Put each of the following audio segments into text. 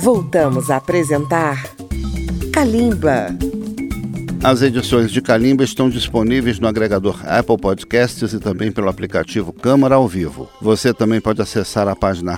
Voltamos a apresentar Kalimba. As edições de Kalimba estão disponíveis no agregador Apple Podcasts e também pelo aplicativo Câmara ao Vivo. Você também pode acessar a página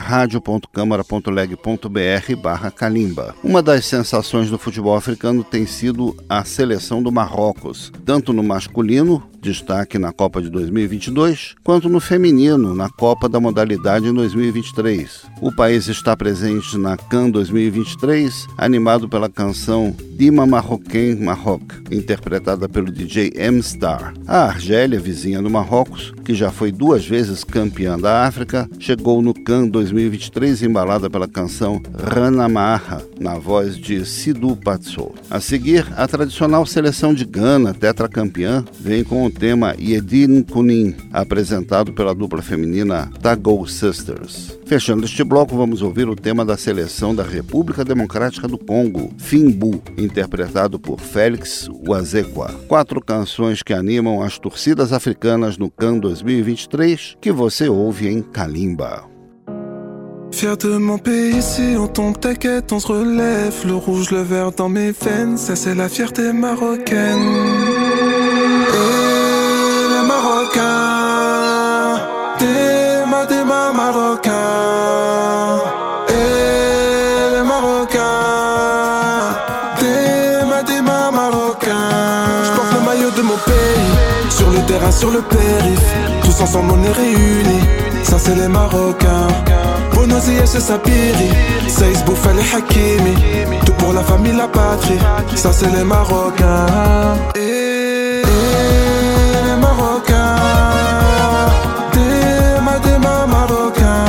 radio.câmara.leg.br/Kalimba. Uma das sensações do futebol africano tem sido a seleção do Marrocos, tanto no masculino, destaque na Copa de 2022, quanto no feminino, na Copa da modalidade em 2023. O país está presente na CAN 2023, animado pela canção Dima Marocain Maroc, interpretada pelo DJ M-Star. A Argélia, vizinha do Marrocos, que já foi 2 vezes campeã da África, chegou no CAN 2023 embalada pela canção Rana Maha, na voz de Sidou Patsou. A seguir, a tradicional seleção de Gana, tetracampeã, vem com o tema Yedin Kunin, apresentado pela dupla feminina Tago Sisters. Fechando este bloco, vamos ouvir o tema da seleção da República Democrática do Congo, Fimbu, interpretado por Félix Wazekwa. 4 canções que animam as torcidas africanas no CAN 2023, que você ouve em Kalimba. Fier de mon pays, si on tombe, t'inquiète, on se relève. Le rouge, le vert dans mes veines, ça c'est la fierté marocaine. Et les Marocains, des Marocains. Et les Marocains, des Marocains. Je porte le maillot de mon pays, sur le terrain, sur le périph'. Tous ensemble on est réunis, ça c'est les Marocains. Bonozieh chez Sapiri, Seis Boufal et Hakimi. Tout pour la famille, la patrie, ça c'est les Marocains. Et les Marocains, des Marocains.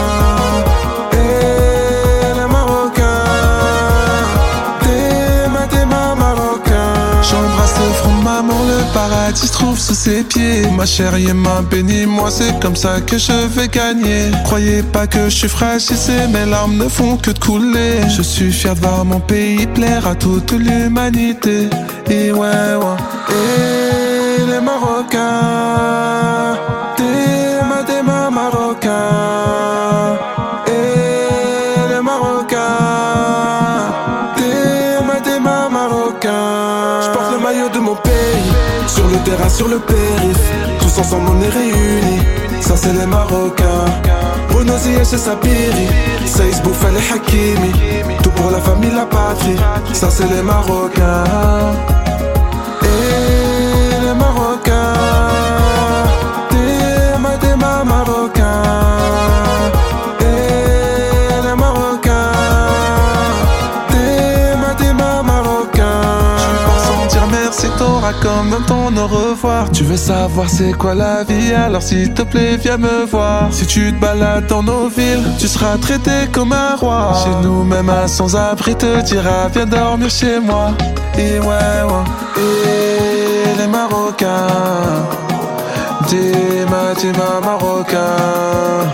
Et les Marocains, des Marocains. J'embrasse le front de maman, le paradis se trouve sous ses pieds. Ma chérie m'a béni, moi c'est comme ça que je vais gagner. Croyez pas que je suis fragilisé, mes larmes ne font que de couler. Je suis fier de voir mon pays plaire à toute l'humanité. Et ouais. Et les Marocains, des Marocains. Et les Marocains, des Marocains. Je porte le maillot de mon pays, sur le terrain, sur le périph'. Tous ensemble on est réunis, ça c'est les Marocains. Bonozieh chez Sapiri, Seis Boufal et Hakimi. Tout pour la famille, la patrie, ça c'est les Marocains. Et les Marocains, des Marocains. Et les Marocains, des Marocains. Je pars sans dire merci, t'auras comme dans ton au revoir. Tu veux savoir c'est quoi la vie, alors s'il te plaît viens me voir. Si tu te balades dans nos villes, tu seras traité comme un roi. Chez nous même un sans-abri te dira viens dormir chez moi. Et ouais. Et les Marocains, des Marocains.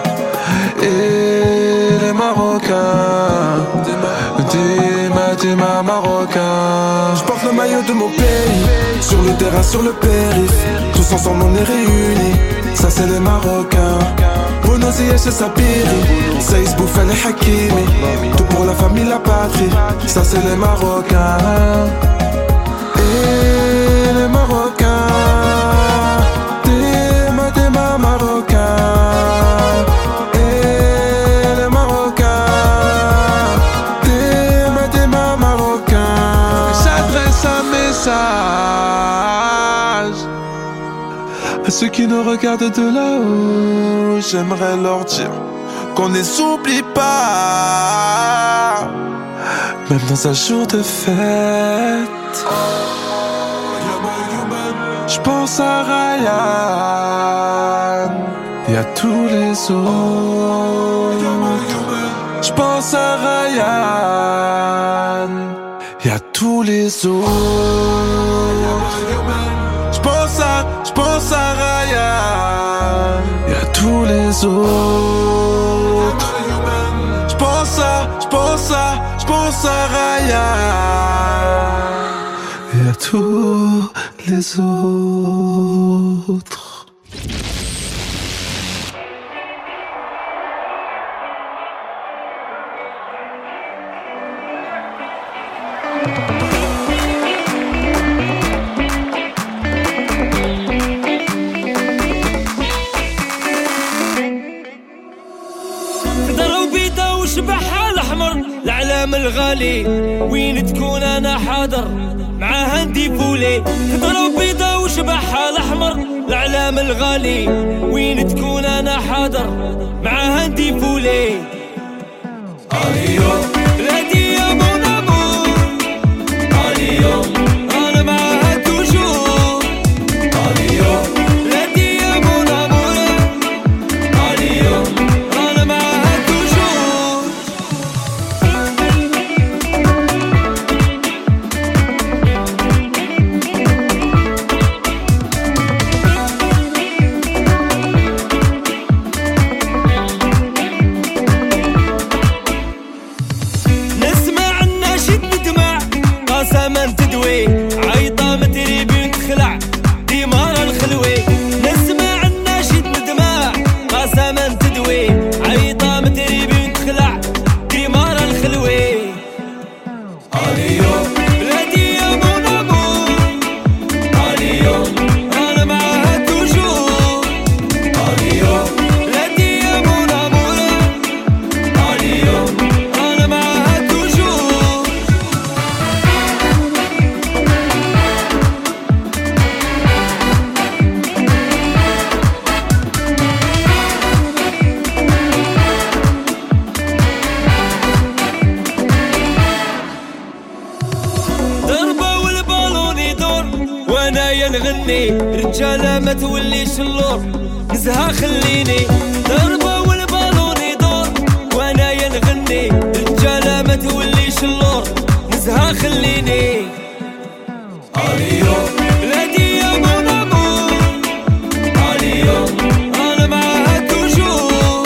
Et les Marocains, des Marocains. Je porte le maillot de mon pays, sur le terrain, sur le périph'. Tous ensemble on est réunis, ça c'est les Marocains. Bonozieh chez Sapiri, Seis Boufal et Hakimi. Tout pour la famille, la patrie, ça c'est les Marocains. Et les Marocains, des Marocains. Et les Marocains, des Marocains. J'adresse un message à ceux qui nous regardent de là-haut. J'aimerais leur dire qu'on ne s'oublie pas, même dans un jour de fête. Je pense à Ryan et à tous les autres. Je pense à Ryan et à tous les autres. Je pense à Ryan et à tous les autres. Je pense à Ryan et à tous les autres. شبحها الأحمر العلام الغالي وين تكون أنا حاضر معاها ندي فولي خضرا وبيضا وشبحها الأحمر العلام الغالي وين تكون أنا حاضر معاها ندي فولي بلادي يا مون أمور أنا معاها توجور بلادي يا مون أمور أنا معاها توجور نسمع الناشد ندمع قسما تدوي عيطة متريبي نتخلع ديمار الخلوي نسمع الناشد ندمع قسما تدوي عيطة متريبي نتخلع ديمار الخلوي بلادي يا مون أمور أنا معاها توجور بلادي يا مون أمور أنا معاها توجور ضربة والبالون يدور وانا ينغني رجالة ما توليش اللور نزها خليني ضربة والبالون يدور وانا ينغني رجالة ما توليش اللور نزها خليني بلادي يا مون أمور أنا معاها توجور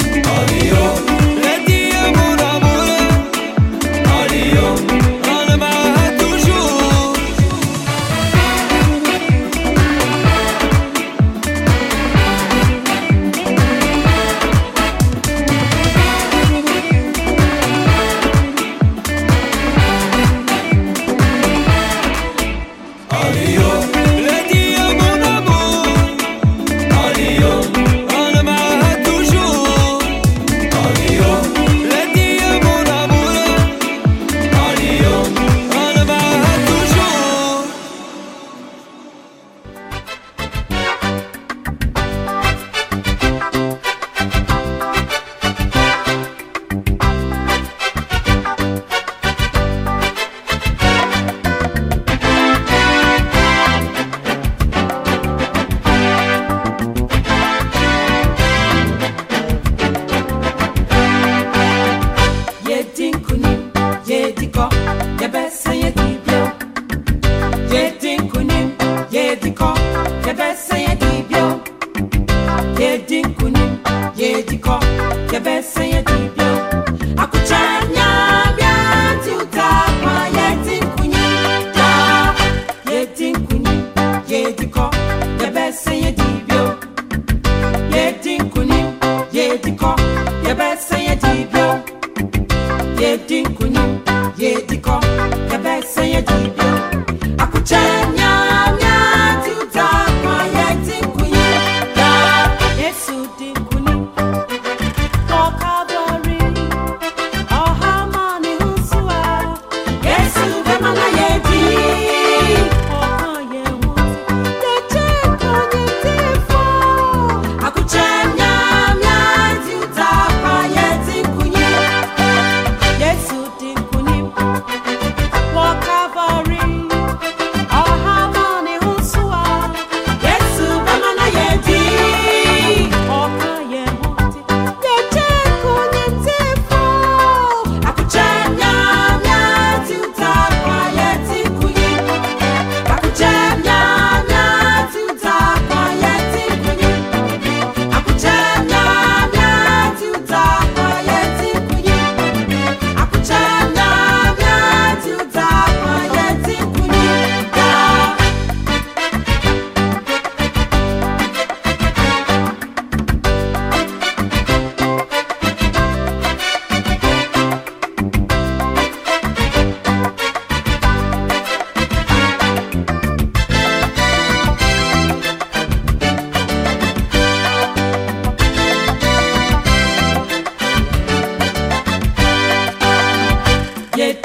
بلادي يا مون أمور أنا معاها توجور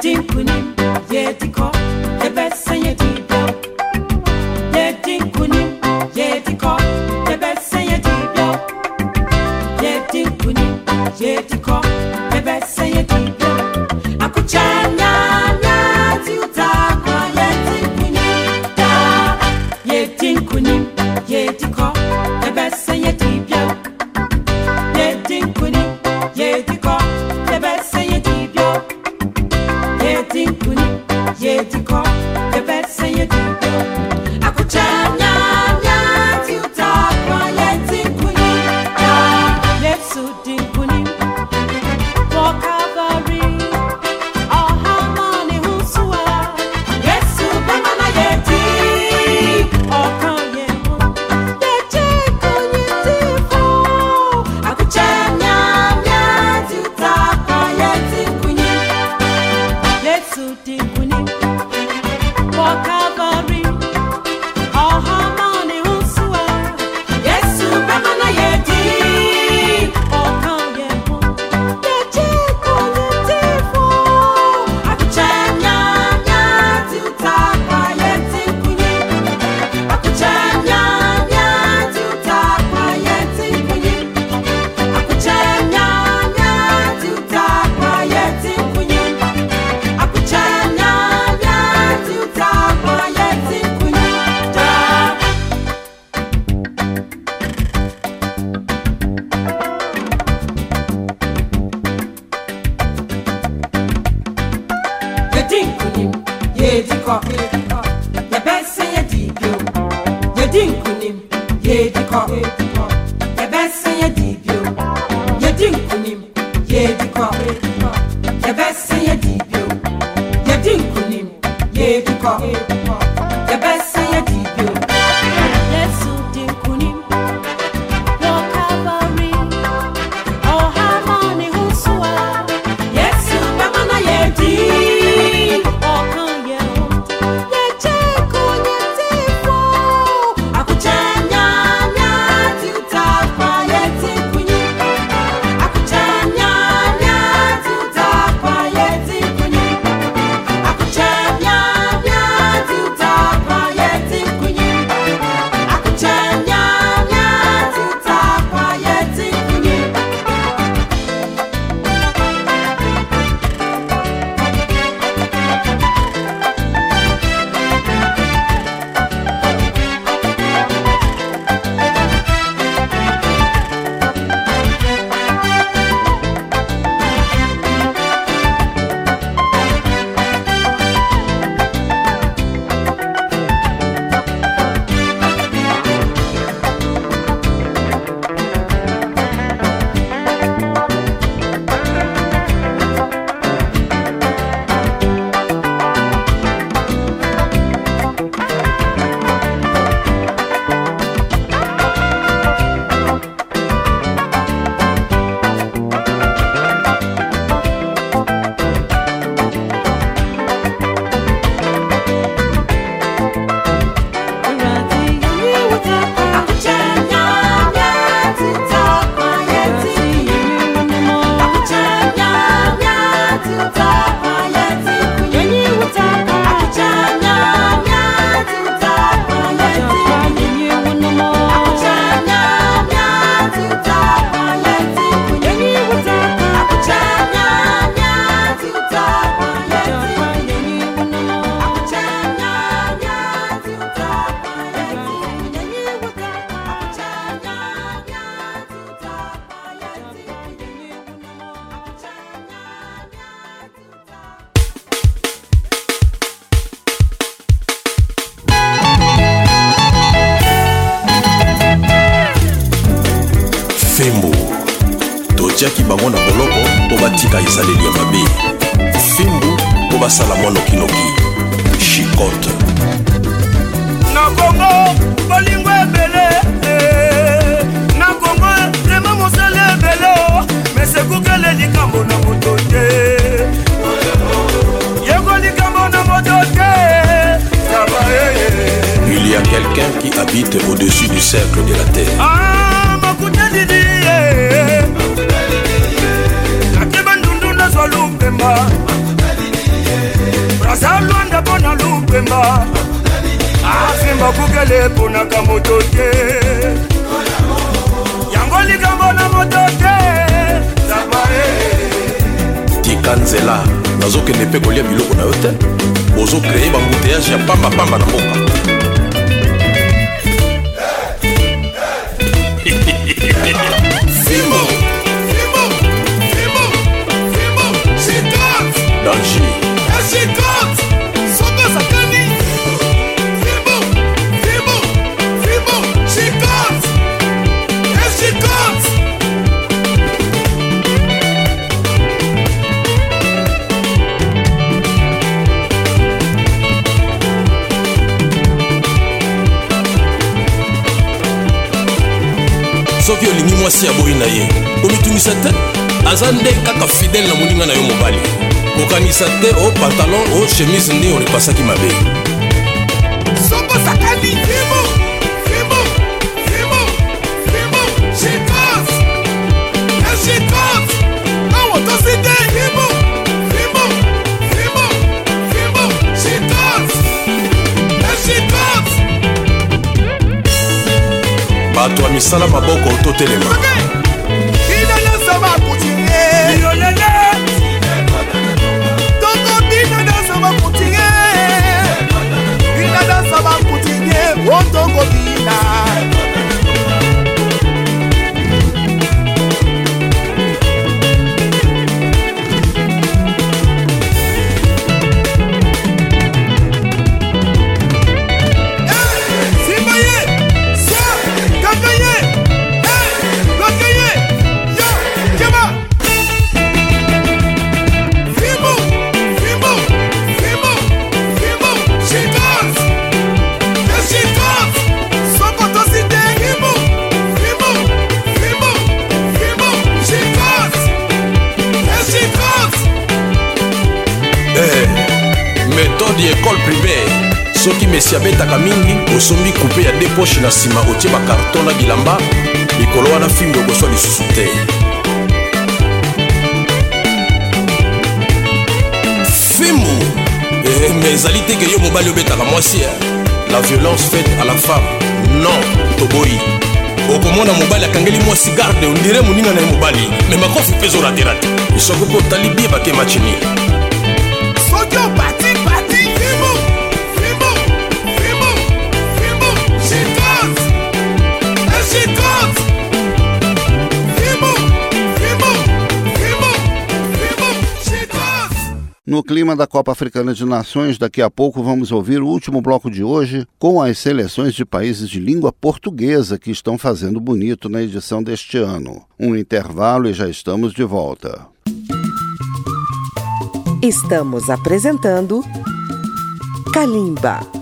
batiaki bango na boloko po batika esaleli ya mabe. Fimbu po basala mwa nokinoki chikote na Kongo bolingo ebele na Kongo rema mosele ebele mese kukele likambo na moto te yego likambo na moto te. Il y a quelqu'un qui habite au-dessus du cercle de la terre. Ah, makuta didi akeba ndundu na zwalumpemba Zemba Zemba kukele punaka moto te Yango likambo na moto te Zabae Tikanzela nazokende mpe kolia biloko na yo te ozokreye bambuteyage ya pambapamba na mboka Fimo danger soki olingi mwasi ya boyi na ye omitungisa te aza nde kaka fidele na moninga na yo mobali kokanisa te o pantalon o chemise nde orepasaki mabe soko sakani fimo shikos awo toside fimo shikos bato ya misala maboko totelema méthode école primaire soki mesi abetaka mingi osombi coupe ya 2 poche na nsima otie bakarton na bilamba likolo wana filme okoswa lisusu te fimu mais ezali te ke yo mobali obetaka mwasi la violence faite à la femme non toboyi okomona mobali akangeli mwasi garde ondire moninga na ye mobali me makofi mpe ezoraterate isoko mpe otali bie bake machini soki opati No clima da Copa Africana de Nações, daqui a pouco vamos ouvir o último bloco de hoje com as seleções de países de língua portuguesa que estão fazendo bonito na edição deste ano. Um intervalo e já estamos de volta. Estamos apresentando Kalimba.